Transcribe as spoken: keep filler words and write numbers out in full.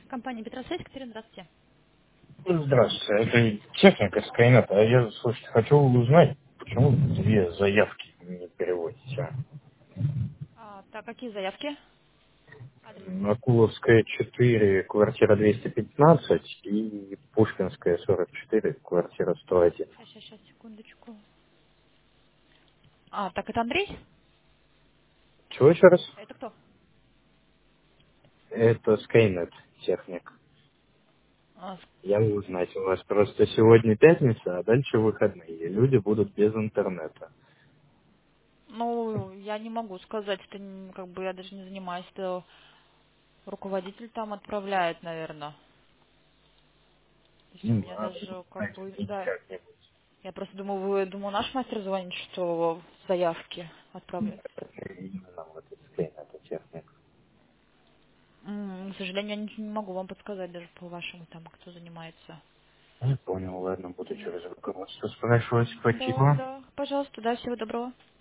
Компания Петросвязь, Катерина, здравствуйте. Здравствуйте, это техника Skynet. А я, слушайте, хочу узнать, почему две заявки не переводите. А, так, какие заявки? Адрес. Акуловская четыре, квартира двести пятнадцать и Пушкинская сорок четыре, квартира сто один. Сейчас, сейчас, сейчас, секундочку. А, так, это Андрей? Чего еще раз? Это кто? Это Skynet техник. А, с- Я могу узнать, у вас просто сегодня пятница, а дальше выходные, и люди будут без интернета. ну, я не могу сказать, это н- как бы я даже не занимаюсь, это руководитель там отправляет, наверное. То есть у Ну, меня а вы даже как знаете, бы, мне да. как-нибудь. Я просто думаю, вы, думаю, наш мастер звонит, что заявки отправляют. Это именно вот этот Skynet техник. М, К сожалению, я ничего не могу вам подсказать даже по вашему там, кто занимается. Я понял, ладно, буду Да, через руководство спрашивать. да, Спасибо. да. Пожалуйста, да, всего доброго.